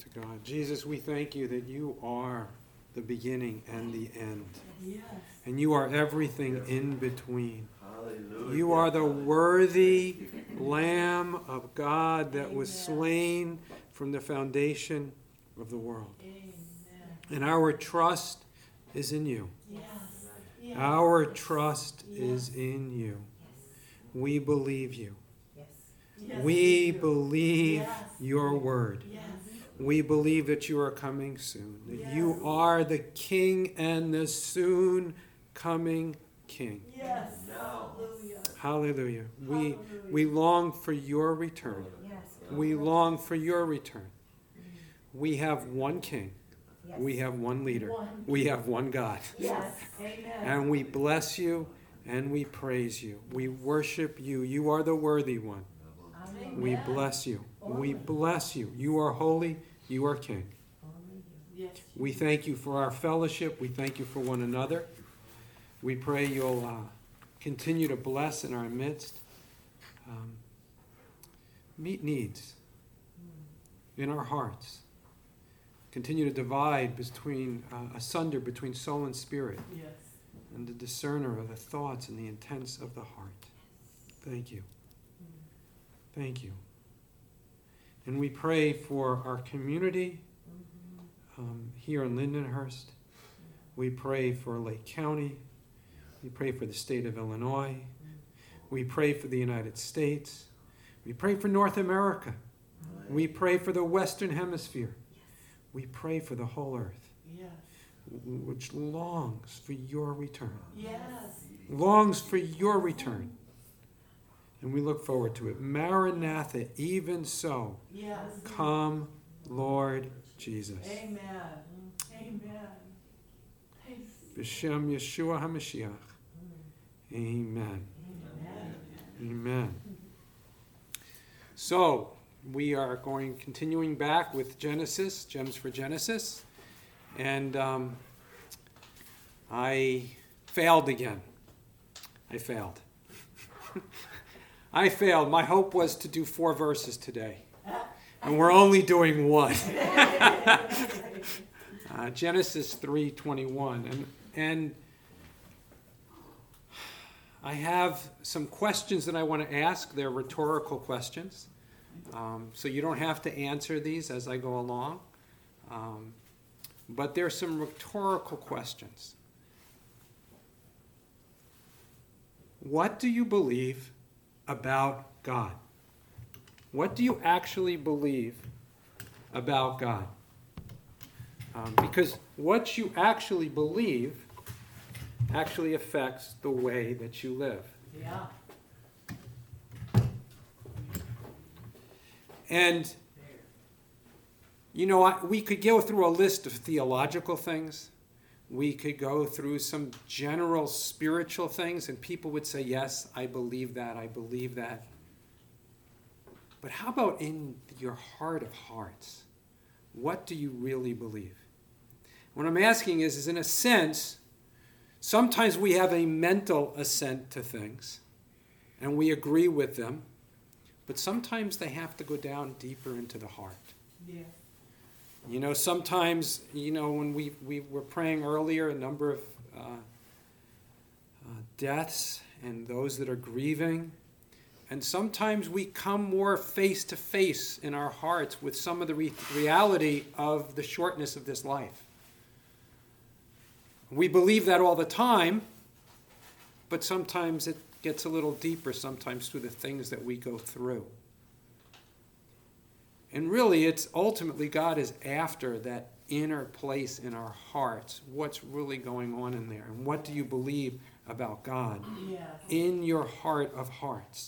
to God. Jesus, we thank you that you are the beginning and the end. Yes. And you are everything in between. Hallelujah. You are the worthy Lamb of God that was slain from the foundation of the world. Amen. And our trust is in you. Yes. Yes. Our trust is in you. We believe you. Yes, We do. believe Yes. your word. Yes. We believe that you are coming soon, that Yes. you are the King and the soon coming King. Yes. Now. Hallelujah. Hallelujah. We long for your return. Yes. We long for your return. We have one King. Yes. We have one leader. One. We have one God. Yes. Amen. And we bless you and we praise you. We worship you. You are the worthy one. Amen. We bless you. We bless you. You are holy. You are King. Only you. Yes. We thank you for our fellowship. We thank you for one another. We pray you'll continue to bless in our midst. Meet needs in our hearts. Continue to divide asunder between soul and spirit, Yes. and the discerner of the thoughts and the intents of the heart. Thank you. Thank you. And we pray for our community here in Lindenhurst. We pray for Lake County. We pray for the state of Illinois. We pray for the United States. We pray for North America. We pray for the Western Hemisphere. We pray for the whole earth, Yes. which longs for your return. Yes. Longs for your return. And we look forward to it. Maranatha, even so. Yes. Come, Lord Jesus. Amen. Amen. B'Shem Yeshua HaMashiach. Amen. Amen. Amen. So, we are continuing back with Genesis, Gems for Genesis. And I failed again. I failed. I failed. My hope was to do 4 verses today. And we're only doing 1. Genesis 3:21. And I have some questions that I want to ask. They're rhetorical questions. So you don't have to answer these as I go along. But there's some rhetorical questions. What do you believe about God? What do you actually believe about God? Because what you actually believe actually affects the way that you live. Yeah. And, you know, we could go through a list of theological things. We could go through some general spiritual things, and people would say, yes, I believe that, I believe that. But how about in your heart of hearts? What do you really believe? What I'm asking is in a sense, sometimes we have a mental assent to things, and we agree with them, but sometimes they have to go down deeper into the heart. Yes. You know, sometimes, you know, when we were praying earlier, a number of deaths and those that are grieving, and sometimes we come more face to face in our hearts with some of the reality of the shortness of this life. We believe that all the time, but sometimes it gets a little deeper, sometimes through the things that we go through. And really, it's ultimately God is after that inner place in our hearts. What's really going on in there? And what do you believe about God Yes. in your heart of hearts?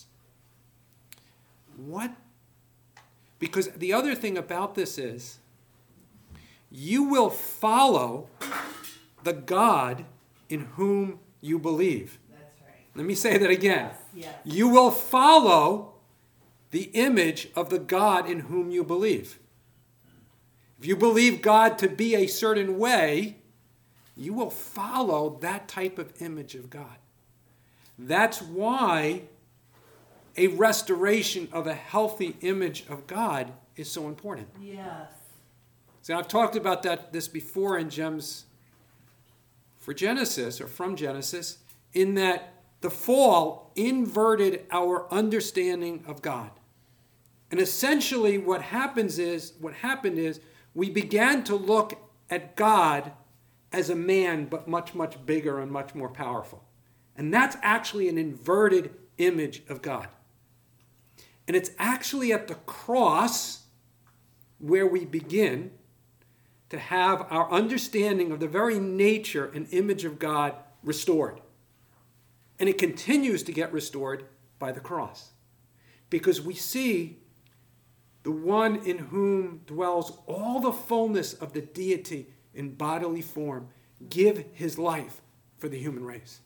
What? Because the other thing about this is, you will follow the God in whom you believe. That's right. Let me say that again. Yes. You will follow the image of the God in whom you believe. If you believe God to be a certain way, you will follow that type of image of God. That's why a restoration of a healthy image of God is so important. Yes. See, I've talked about this before in Gems for Genesis, or from Genesis, in that the fall inverted our understanding of God. And essentially what happened is we began to look at God as a man, but much, much bigger and much more powerful. And that's actually an inverted image of God. And it's actually at the cross where we begin to have our understanding of the very nature and image of God restored. And it continues to get restored by the cross. Because we see the one in whom dwells all the fullness of the deity in bodily form give his life for the human race.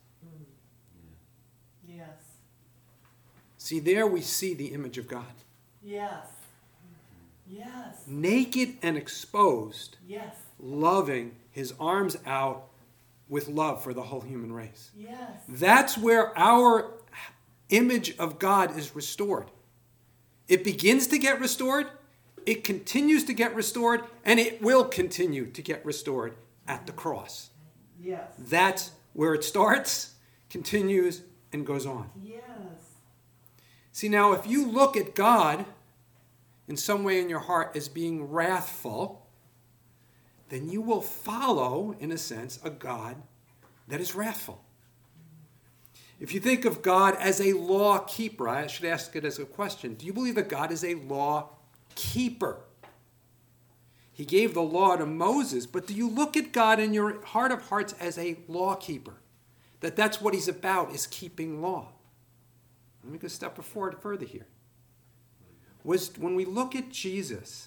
Yes. See, there we see the image of God. Yes. Yes. Naked and exposed, Yes. loving his arms out with love for the whole human race. Yes. That's where our image of God is restored. It begins to get restored, it continues to get restored, and it will continue to get restored at the cross. Yes. That's where it starts, continues, and goes on. Yes. See, now, if you look at God in some way in your heart as being wrathful, then you will follow, in a sense, a God that is wrathful. If you think of God as a law keeper, I should ask it as a question. Do you believe that God is a law keeper? He gave the law to Moses, but do you look at God in your heart of hearts as a law keeper? That's what he's about, is keeping law. Let me go a step further here. When we look at Jesus,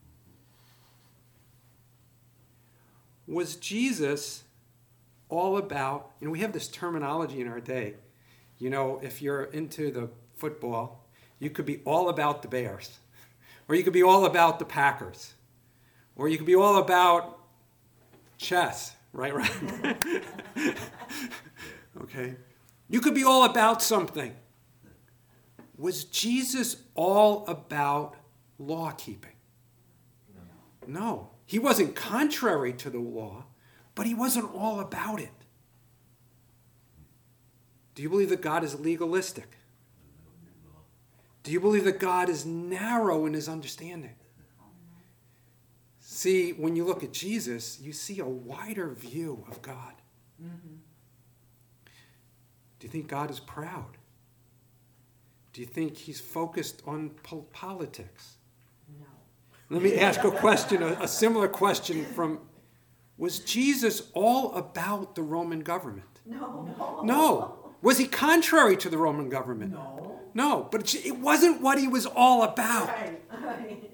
was Jesus all about, we have this terminology in our day. If you're into the football, you could be all about the Bears, or you could be all about the Packers, or you could be all about chess, right? Okay. You could be all about something. Was Jesus all about law keeping? No. He wasn't contrary to the law, but he wasn't all about it. Do you believe that God is legalistic? Do you believe that God is narrow in his understanding? See, when you look at Jesus, you see a wider view of God. Mm-hmm. Do you think God is proud? Do you think he's focused on politics? No. Let me ask a question, a similar question was Jesus all about the Roman government? No. No. Was he contrary to the Roman government? No. No, but it wasn't what he was all about. Right.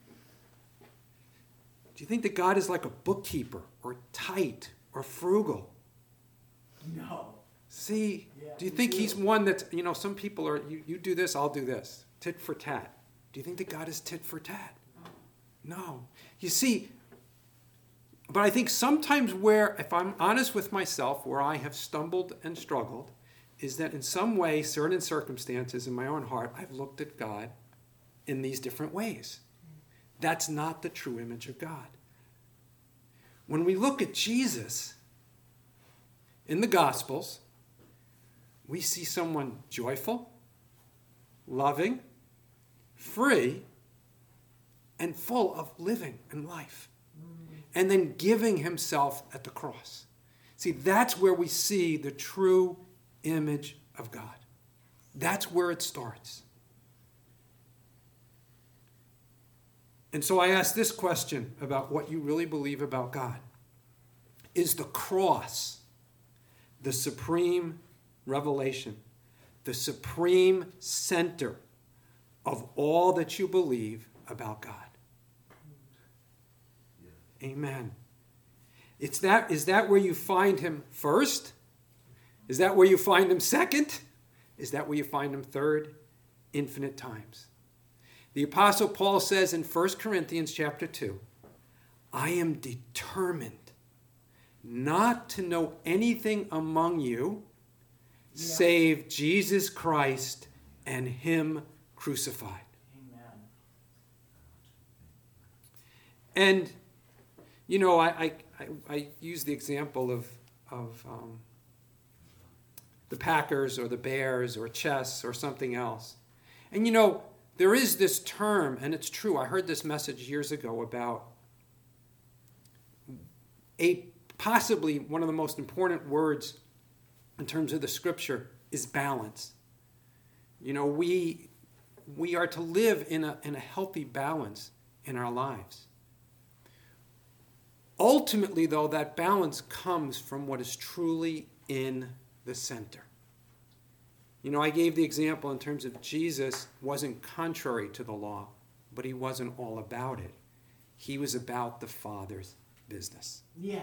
Do you think that God is like a bookkeeper or tight or frugal? No. See, Yeah, do you we think do. he's one that's, some people are, you do this, I'll do this. Tit for tat. Do you think that God is tit for tat? No. You see, but I think sometimes if I'm honest with myself, where I have stumbled and struggled, is that in some way, certain circumstances in my own heart, I've looked at God in these different ways. That's not the true image of God. When we look at Jesus in the Gospels, we see someone joyful, loving, free, and full of living and life. And then giving himself at the cross. See, that's where we see the true image of God. That's where it starts. And so I ask this question about what you really believe about God. Is the cross the supreme revelation, the supreme center of all that you believe about God? Amen. Is that where you find him first? Is that where you find him second? Is that where you find him third? Infinite times. The Apostle Paul says in 1 Corinthians chapter 2, I am determined not to know anything among you save Jesus Christ and him crucified. Amen. And You know, I use the example of the Packers or the Bears or chess or something else. And you know, there is this term, and it's true, I heard this message years ago about possibly one of the most important words in terms of the scripture is balance. You know, we are to live in a healthy balance in our lives. Ultimately, though, that balance comes from what is truly in the center. You know, I gave the example in terms of Jesus wasn't contrary to the law, but he wasn't all about it. He was about the Father's business. Yes.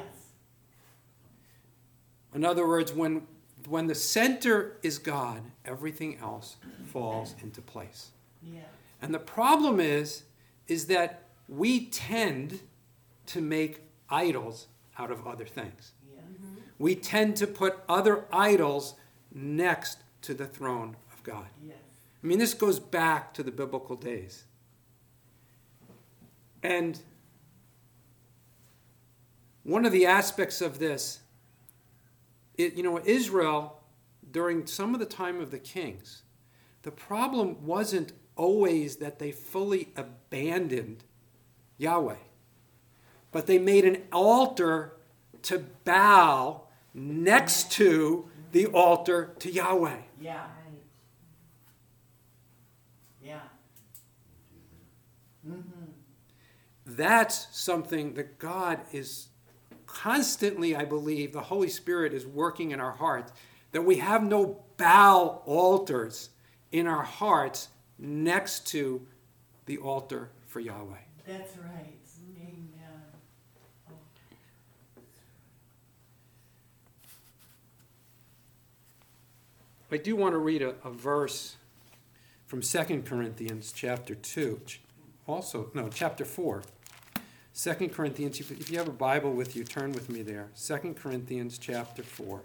In other words, when the center is God, everything else falls into place. Yeah. And the problem is that we tend to make idols out of other things. Yeah. We tend to put other idols next to the throne of God. Yes. I mean, this goes back to the biblical days. And one of the aspects of this, Israel, during some of the time of the kings, the problem wasn't always that they fully abandoned Yahweh, but they made an altar to bow next to the altar to Yahweh. Yeah. Yeah. Mm-hmm. That's something that God is constantly, I believe, the Holy Spirit is working in our hearts, that we have no Baal altars in our hearts next to the altar for Yahweh. That's right. Amen. Oh. I do want to read a verse from 2 Corinthians chapter 2. Chapter 4. 2 Corinthians, if you have a Bible with you, turn with me there. 2 Corinthians chapter 4.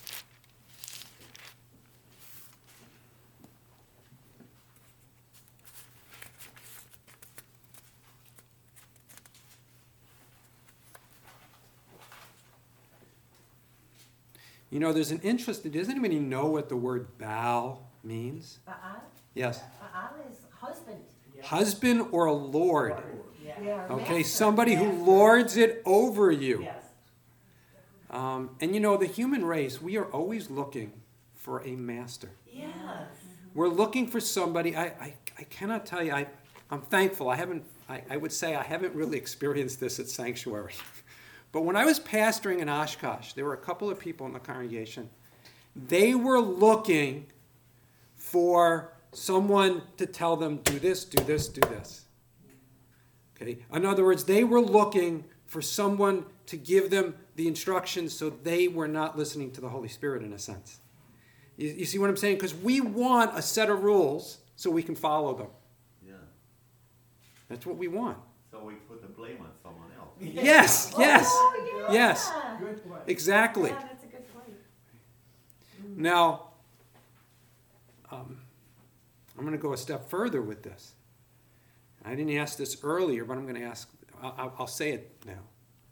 You know, there's an interest. Does anybody know what the word Baal means? Baal? Yes. Baal is husband. Husband or a lord. Yeah. Yeah, Okay, master. somebody who lords it over you. Yes. And you know, the human race, we are always looking for a master. Yes. We're looking for somebody. I cannot tell you, I'm thankful. I would say I haven't really experienced this at Sanctuary. But when I was pastoring in Oshkosh, there were a couple of people in the congregation. They were looking for someone to tell them, do this, do this, do this. Okay? In other words, they were looking for someone to give them the instructions so they were not listening to the Holy Spirit in a sense. You see what I'm saying? Because we want a set of rules so we can follow them. Yeah. That's what we want. So we put the blame on someone else. Yes, yes, Oh, yeah. yes, Good point. exactly. Yeah, that's a good point. Now, I'm going to go a step further with this. I didn't ask this earlier, but I'm going to ask, I'll say it now.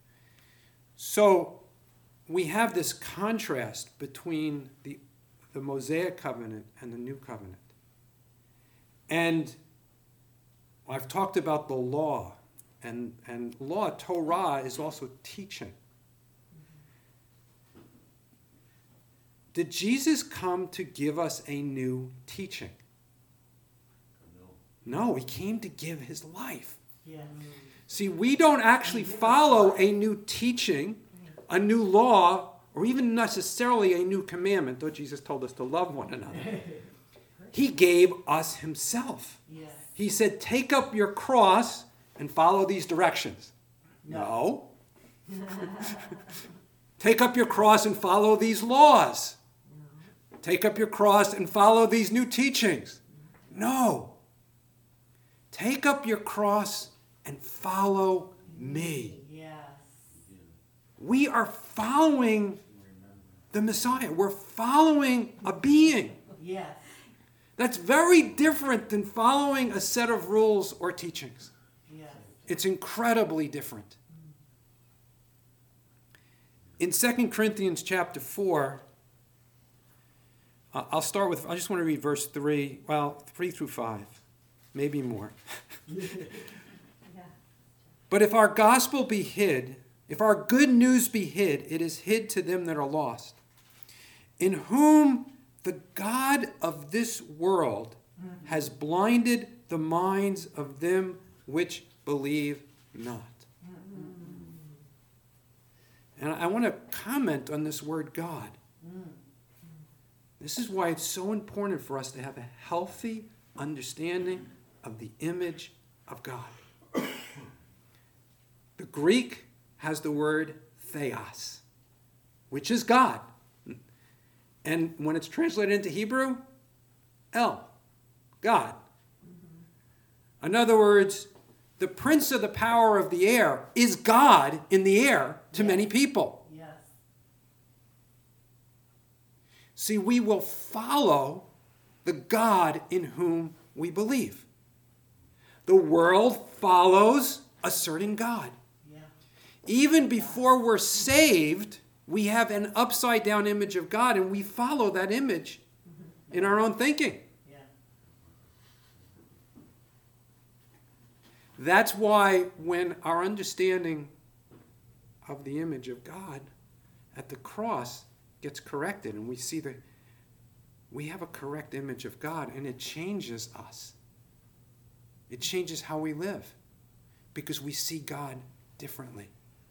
So, we have this contrast between the Mosaic covenant and the new covenant. And I've talked about the law, and law, Torah, is also teaching. Did Jesus come to give us a new teaching? No. No, he came to give his life. Yeah. See, we don't actually follow a new teaching, a new law, or even necessarily a new commandment, though Jesus told us to love one another. He gave us himself. Yes. He said, take up your cross and follow these directions. No. Take up your cross and follow these laws. Take up your cross and follow these new teachings. No. Take up your cross and follow me. Yes. We are following the Messiah. We're following a being. Yes. That's very different than following a set of rules or teachings. Yes. It's incredibly different. In 2 Corinthians chapter 4, I just want to read verse 3, 3 through 5, maybe more. Yeah. But if our gospel be hid, if our good news be hid, it is hid to them that are lost, in whom the God of this world has blinded the minds of them which believe not. And I want to comment on this word God. This is why it's so important for us to have a healthy understanding of the image of God. The Greek has the word theos, which is God. And when it's translated into Hebrew, El, God. In other words, the prince of the power of the air is God in the air to many people. Yes. See, we will follow the God in whom we believe. The world follows a certain God. Yeah. Even before we're saved, we have an upside down image of God, and we follow that image in our own thinking. Yeah. That's why when our understanding of the image of God at the cross gets corrected, and we see that we have a correct image of God, and it changes us. It changes how we live because we see God differently.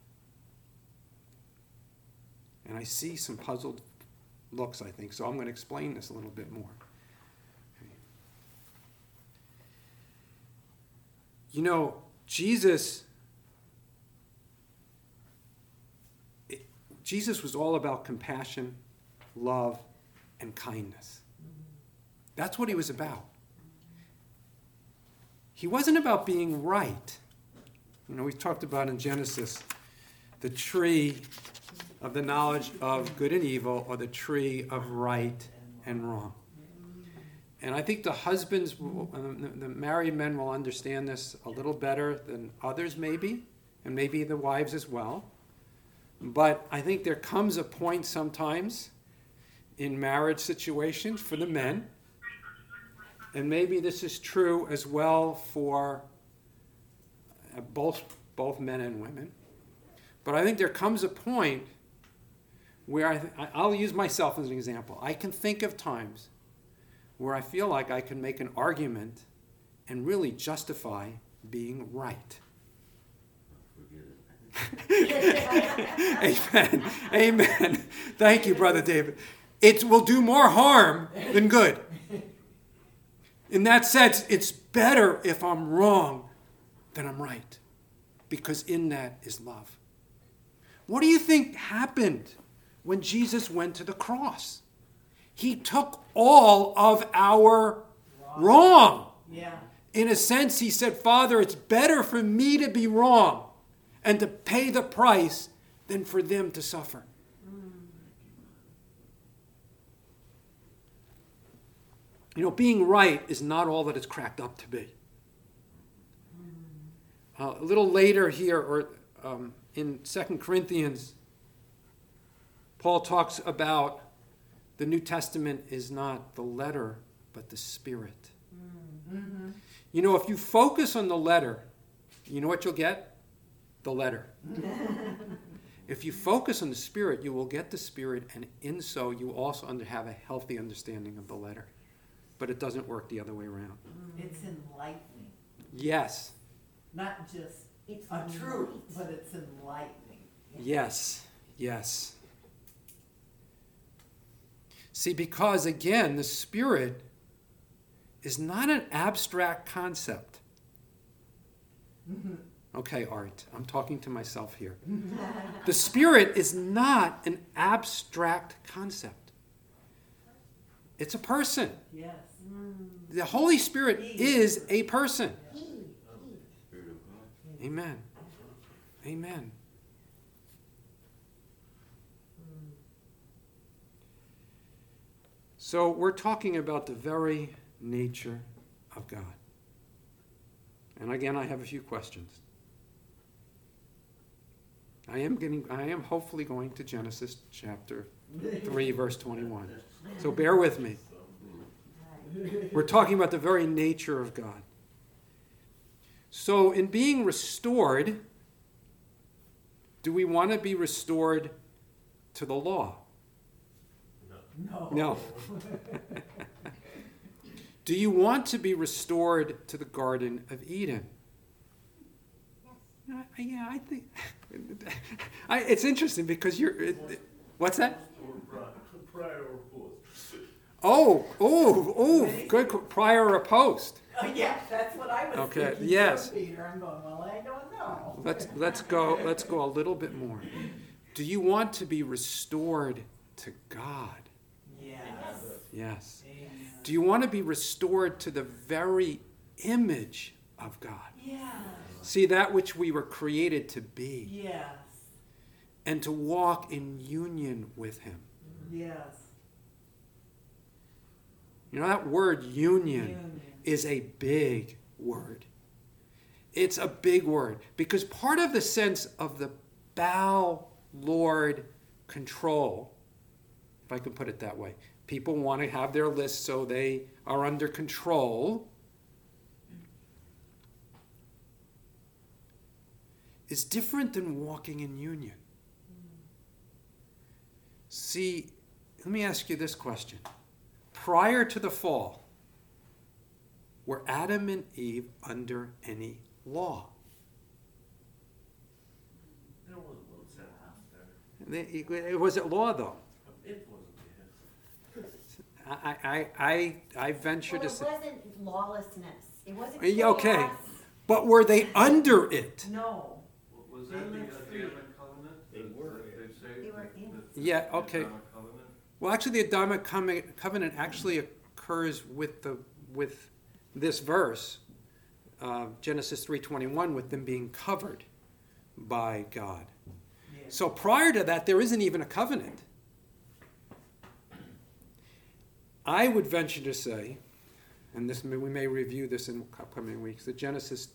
And I see some puzzled looks, I think, so I'm going to explain this a little bit more. You know, Jesus was all about compassion, love, and kindness. That's what he was about. He wasn't about being right. You know, we talked about in Genesis the tree of the knowledge of good and evil, or the tree of right and wrong. And I think the husbands, the married men will understand this a little better than others maybe, and maybe the wives as well. But I think there comes a point sometimes in marriage situations for the men, and maybe this is true as well for both men and women. But I think there comes a point where I'll use myself as an example. I can think of times where I feel like I can make an argument and really justify being right. Amen. Amen. Thank you, Brother David. It will do more harm than good. In that sense, it's better if I'm wrong than I'm right, because in that is love. What do you think happened when Jesus went to the cross? He took all of our wrong. Yeah. In a sense, he said, Father, it's better for me to be wrong and to pay the price than for them to suffer. You know, being right is not all that it's cracked up to be. A little later here, in 2 Corinthians, Paul talks about the New Testament is not the letter, but the Spirit. Mm-hmm. You know, if you focus on the letter, you know what you'll get? The letter. If you focus on the Spirit, you will get the Spirit, and in so you also have a healthy understanding of the letter. But it doesn't work the other way around. It's enlightening. Yes. Not just It's a truth, light. but it's enlightening. Yes. Yes. See, because again, the Spirit is not an abstract concept. Okay, Art, I'm talking to myself here. The Spirit is not an abstract concept. It's a person. Yes. The Holy Spirit is a person. Spirit of God. Amen. Amen. So we're talking about the very nature of God. And again, I have a few questions. I am hopefully going to Genesis chapter 3, verse 21. So bear with me. We're talking about the very nature of God. So in being restored, do we want to be restored to the law? No. No. Do you want to be restored to the Garden of Eden? Yeah, I think it's interesting because what's that? Prior or post. Oh, good. Prior or post? Oh, yeah, that's what I was Okay, thinking. yes. Peter, I'm going, well, I don't know. Let's go a little bit more. Do you want to be restored to God? Yes. Yes. Amen. Do you want to be restored to the very image of God? Yes. See, that which we were created to be, Yes. and to walk in union with Him. Yes. You know, that word union is a big word. It's a big word because part of the sense of the bow, Lord, control, if I can put it that way, people want to have their list so they are under control, is different than walking in union. See, let me ask you this question. Prior to the fall, were Adam and Eve under any law? There was one sentence there. Was it law, though? It wasn't, yes. I venture to Well, it say. wasn't lawlessness. It wasn't Yeah, okay. chaos. But were they under it? No. Was They that the lived free. Adamic covenant? They were. They say They were in. Yeah, okay. The Adamic covenant? Well, actually, the Adamic covenant actually occurs with this verse, Genesis 3:21, with them being covered by God. Yes. So prior to that, there isn't even a covenant. I would venture to say, and we may review this in upcoming weeks, that Genesis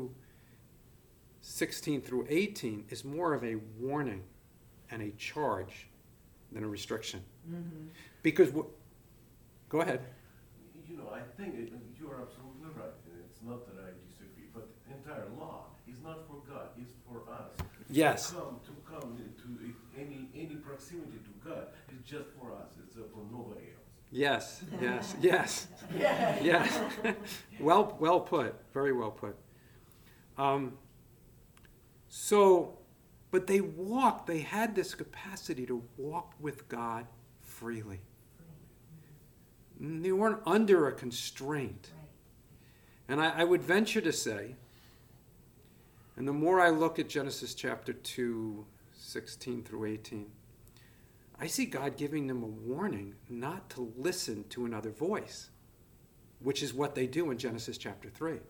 2:16 through 18 is more of a warning and a charge than a restriction. Mm-hmm. Because, go ahead. You know, I think you are absolutely right, and it's not that I disagree, but the entire law is not for God, it's for us. Yes. To come to any proximity to God, it's just for us, it's for nobody else. Yes, yes. Yeah. Yes. Well put. Very well put. But they had this capacity to walk with God freely. They weren't under a constraint. Right. And I would venture to say, and the more I look at Genesis chapter 2:16 through 18, I see God giving them a warning not to listen to another voice, which is what they do in Genesis chapter 3.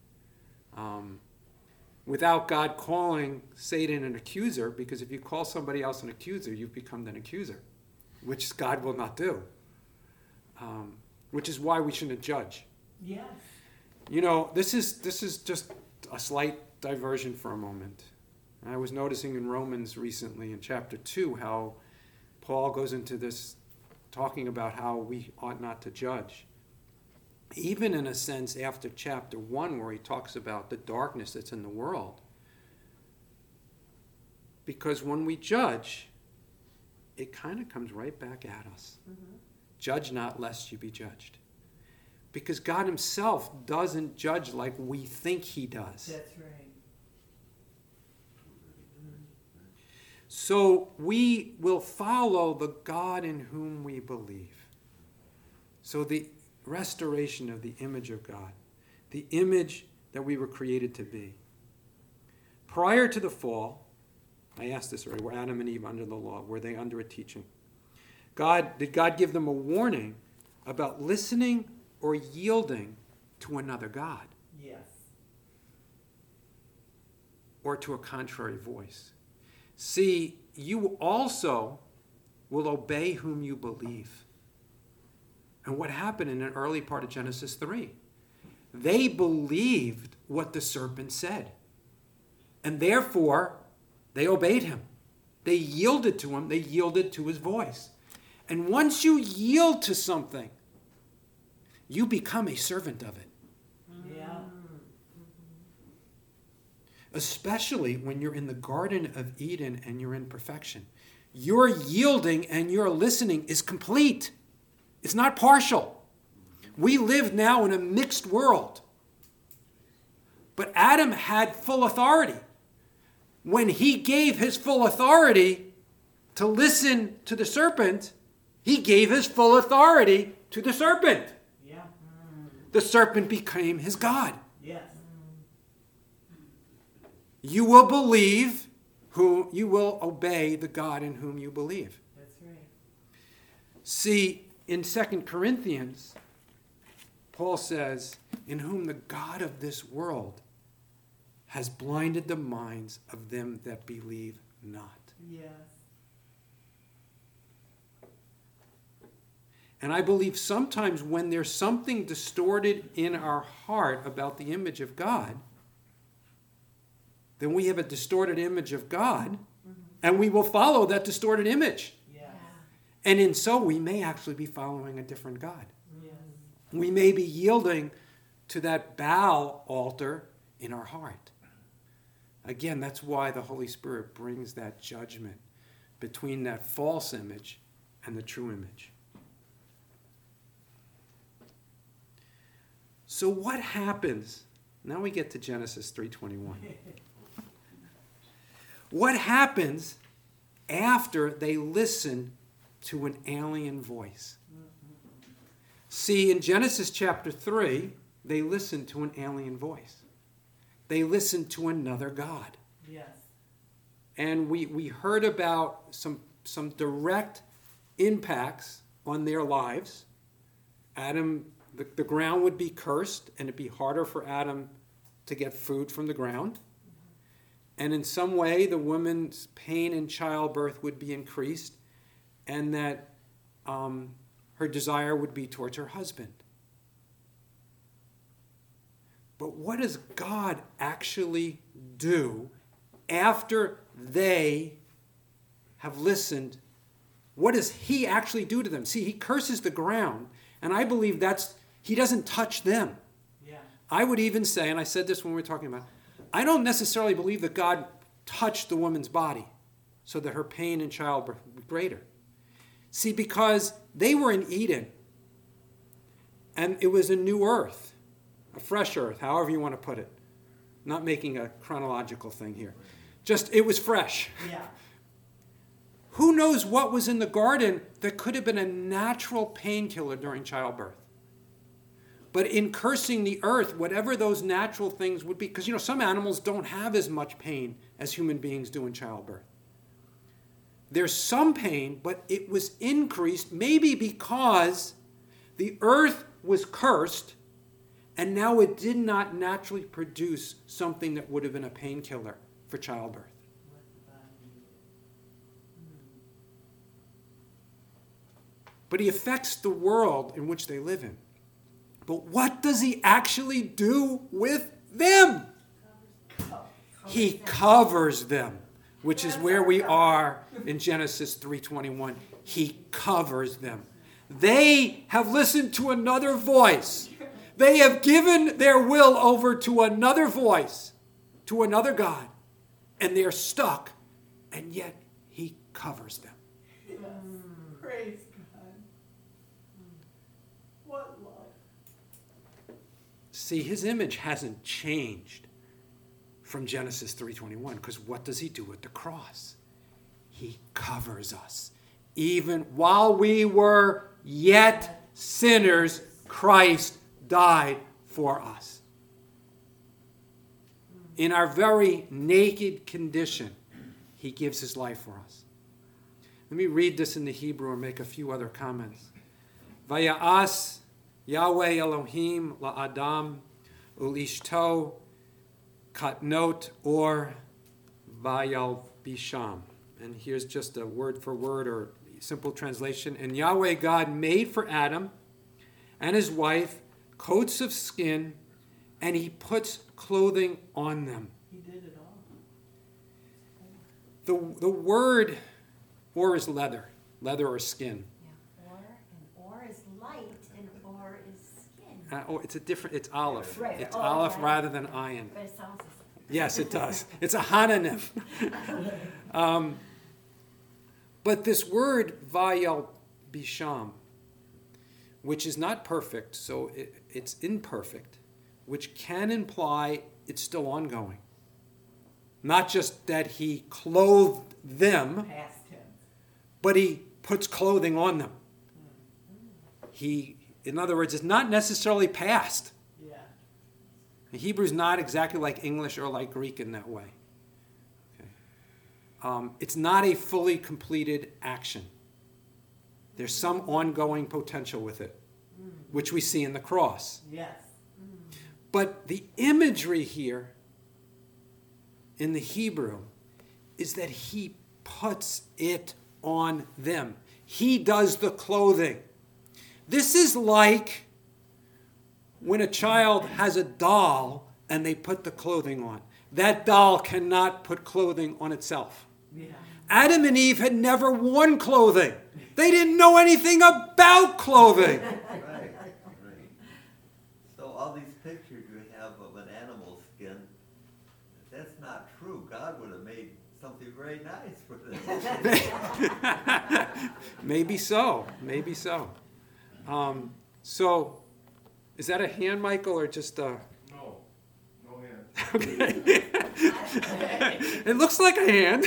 Without God calling Satan an accuser, because if you call somebody else an accuser, you've become an accuser, which God will not do. Which is why we shouldn't judge. Yes. You know, this is just a slight diversion for a moment. I was noticing in Romans recently in chapter 2 how Paul goes into this talking about how we ought not to judge. Even in a sense after chapter 1 where he talks about the darkness that's in the world. Because when we judge, it kind of comes right back at us. Mm-hmm. Judge not lest you be judged. Because God himself doesn't judge like we think he does. That's right. So we will follow the God in whom we believe. So the restoration of the image of God, the image that we were created to be. Prior to the fall, I asked this already, were Adam and Eve under the law? Were they under a teaching? Did God give them a warning about listening or yielding to another God Yes. or to a contrary voice? See, you also will obey whom you believe. And what happened in an early part of Genesis 3? They believed what the serpent said. And therefore, They obeyed him. They yielded to him. They yielded to his voice. And once you yield to something, you become a servant of it. Yeah. Especially when you're in the Garden of Eden and you're in perfection. Your yielding and your listening is complete. It's not partial. We live now in a mixed world. But Adam had full authority. When he gave his full authority to listen to the serpent, he gave his full authority to the serpent. Yeah. The serpent became his God. Yes. You will believe who you will obey the God in whom you believe. That's right. See, in 2 Corinthians, Paul says, in whom the God of this world has blinded the minds of them that believe not. Yes. And I believe sometimes when there's something distorted in our heart about the image of God, then we have a distorted image of God, and we will follow that distorted image. Yes. And in so, we may actually be following a different God. Yes. We may be yielding to that Baal altar in our heart. Again, that's why the Holy Spirit brings that judgment between that false image and the true image. So what happens? Now we get to Genesis 3:21. What happens after they listen to an alien voice? See, in Genesis chapter 3, they listened to an alien voice. They listened to another God. Yes. And we heard about some direct impacts on their lives. Adam, the ground would be cursed, and it'd be harder for Adam to get food from the ground. And in some way, the woman's pain in childbirth would be increased, and that her desire would be towards her husband. But what does God actually do after they have listened? What does he actually do to them? See, he curses the ground, and I believe he doesn't touch them. Yeah. I would even say, and I said this when we were talking about, I don't necessarily believe that God touched the woman's body so that her pain in childbirth would be greater. See, because they were in Eden, and it was a new earth, a fresh earth, however you want to put it. Not making a chronological thing here. Just, it was fresh. Yeah. Who knows what was in the garden that could have been a natural painkiller during childbirth? But in cursing the earth, whatever those natural things would be, because some animals don't have as much pain as human beings do in childbirth. There's some pain, but it was increased maybe because the earth was cursed, and now it did not naturally produce something that would have been a painkiller for childbirth. But he affects the world in which they live in. But what does he actually do with them? He covers them, which is where we are in Genesis 3:21. He covers them. They have listened to another voice. They have given their will over to another voice, to another God, and they're stuck, and yet he covers them. Yes. Praise God. What love. See, his image hasn't changed from Genesis 3:21, because what does he do at the cross? He covers us. Even while we were yet sinners, Christ died for us. In our very naked condition, he gives his life for us. Let me read this in the Hebrew and make a few other comments. Vaya'as Yahweh Elohim la'adam ul'ishto katnot or vayal bisham. And here's just a word for word or simple translation. And Yahweh God made for Adam and his wife coats of skin, and he puts clothing on them. He did it all. The word or is leather or skin. Yeah, or is light, and or is skin. It's olive. Right. It's Oh, olive okay. rather than iron. But it sounds the same. Yes, it does. It's a homonym. But this word vayel bisham, which is not perfect, so it's imperfect, which can imply it's still ongoing. Not just that he clothed them, Past tense. but he puts clothing on them. In other words, it's not necessarily past. Yeah. Hebrew's not exactly like English or like Greek in that way. Okay. It's not a fully completed action. There's some ongoing potential with it, which we see in the cross. Yes. But the imagery here in the Hebrew is that he puts it on them. He does the clothing. This is like when a child has a doll and they put the clothing on. That doll cannot put clothing on itself. Yeah. Adam and Eve had never worn clothing. They didn't know anything about clothing. Right. So all these pictures you have of an animal skin, that's not true. God would have made something very nice for this. Maybe so. So, is that a hand, Michael, or just a... No hand. Okay. It looks like a hand.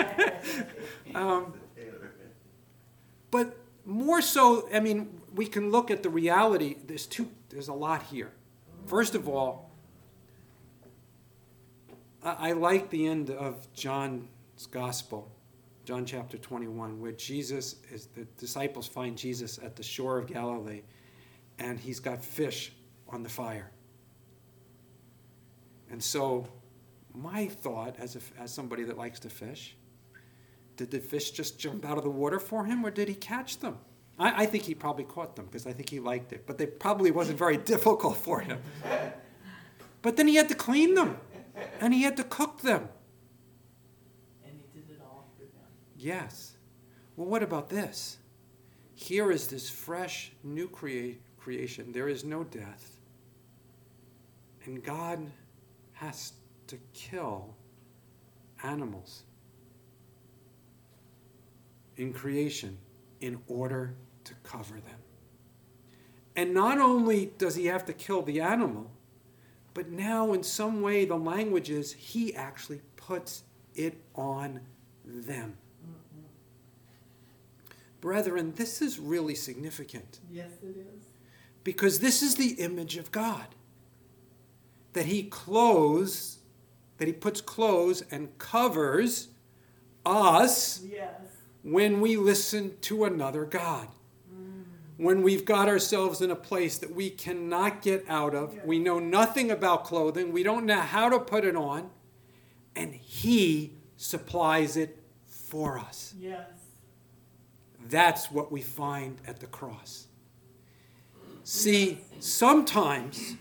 But more so, I mean, we can look at the reality. There's a lot here. First of all, I like the end of John's Gospel, John chapter 21, where the disciples find Jesus at the shore of Galilee, and he's got fish on the fire. And so my thought, as somebody that likes to fish, did the fish just jump out of the water for him, or did he catch them? I think he probably caught them, because I think he liked it. But they probably wasn't very difficult for him. But then he had to clean them, and he had to cook them. And he did it all for them. Yes. Well, what about this? Here is this fresh, new creation. There is no death. And God has to kill animals in creation in order to cover them. And not only does he have to kill the animal, but now in some way the language is he actually puts it on them. Brethren, this is really significant, Yes, it is. because this is the image of God. That he puts clothes and covers us Yes. when we listen to another God. When we've got ourselves in a place that we cannot get out of, we know nothing about clothing, we don't know how to put it on, and he supplies it for us. Yes. That's what we find at the cross. See, sometimes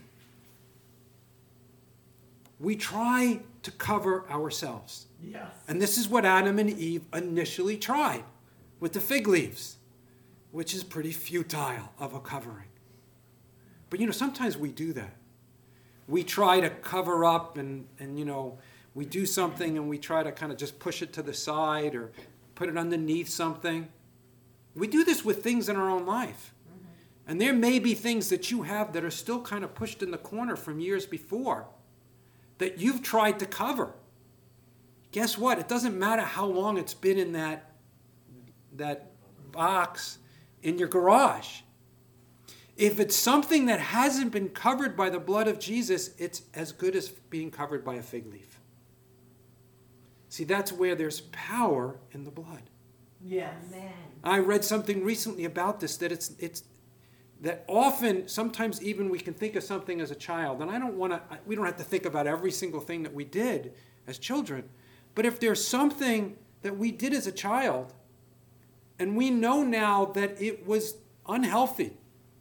we try to cover ourselves. Yes. And this is what Adam and Eve initially tried with the fig leaves, which is pretty futile of a covering. But sometimes we do that. We try to cover up and we do something and we try to kind of just push it to the side or put it underneath something. We do this with things in our own life. And there may be things that you have that are still kind of pushed in the corner from years before that you've tried to cover. Guess what? It doesn't matter how long it's been in that box in your garage. If it's something that hasn't been covered by the blood of Jesus, it's as good as being covered by a fig leaf. See, that's where there's power in the blood. Yes. Amen. I read something recently about this, that it's that often, sometimes even we can think of something as a child, and we don't have to think about every single thing that we did as children, but if there's something that we did as a child, and we know now that it was unhealthy,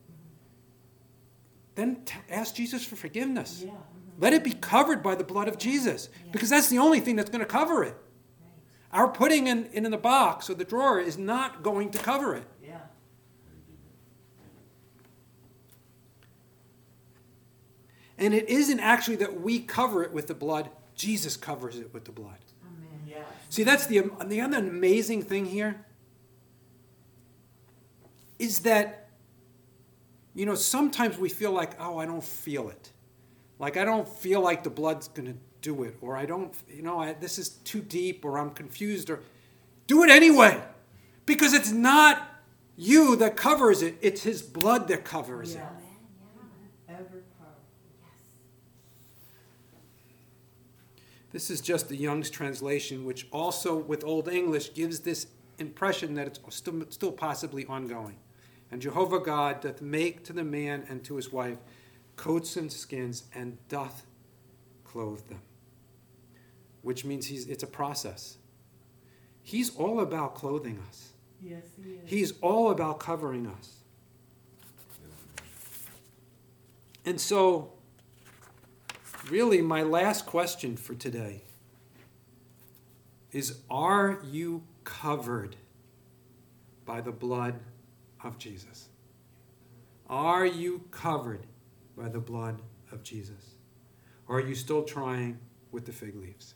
then ask Jesus for forgiveness. Yeah. Let it be covered by the blood of Jesus, because that's the only thing that's going to cover it. Our putting it in the box or the drawer is not going to cover it. Yeah. And it isn't actually that we cover it with the blood. Jesus covers it with the blood. Amen. Yes. See, that's the other amazing thing here is that, you know, sometimes we feel like, oh, I don't feel it. Like, I don't feel like the blood's going to do it. Or I don't, you know, this is too deep, or I'm confused. Or do it anyway. Because it's not you that covers it. It's his blood that covers it. Yes. Amen. Yeah. Ever powerful. Yes. This is just the Young's translation, which also, with Old English, gives this impression that it's still possibly ongoing. And Jehovah God doth make to the man and to his wife coats and skins, and doth clothe them. Which means it's a process. He's all about clothing us. Yes, he is. He's all about covering us. And so, really, my last question for today is, are you covered by the blood of Jesus? Are you covered by the blood of Jesus? Or are you still trying with the fig leaves?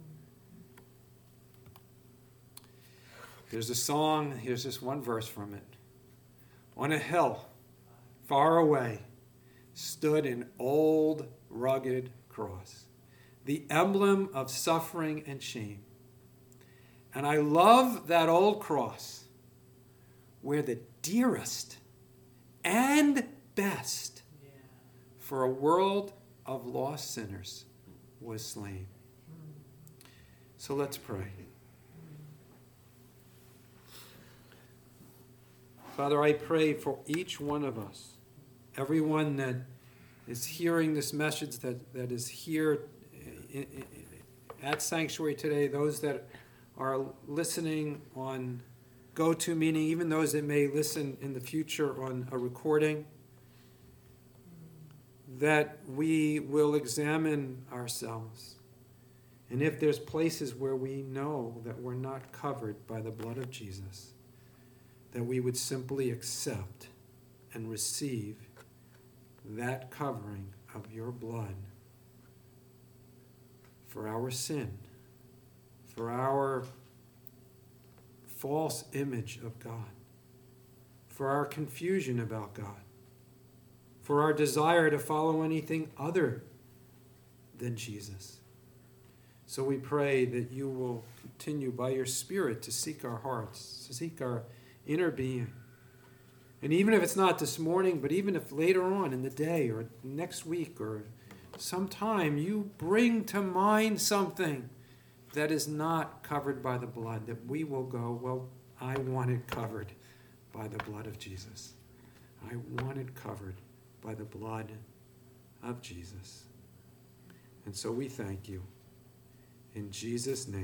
There's a song, here's just one verse from it. On a hill, far away, stood an old rugged cross, the emblem of suffering and shame. And I love that old cross where the dearest and best Yeah. for a world of lost sinners was slain. So let's pray. Father, I pray for each one of us, everyone that is hearing this message, that is here at Sanctuary today, those that are listening on GoToMeeting, even those that may listen in the future on a recording, that we will examine ourselves. And if there's places where we know that we're not covered by the blood of Jesus, that we would simply accept and receive that covering of your blood for our sin, for our false image of God, for our confusion about God, for our desire to follow anything other than Jesus. So we pray that you will continue by your Spirit to seek our hearts, to seek our inner being. And even if it's not this morning, but even if later on in the day or next week or sometime you bring to mind something that is not covered by the blood, that we will go, well, I want it covered by the blood of Jesus. I want it covered by the blood of Jesus. And so we thank you. In Jesus' name.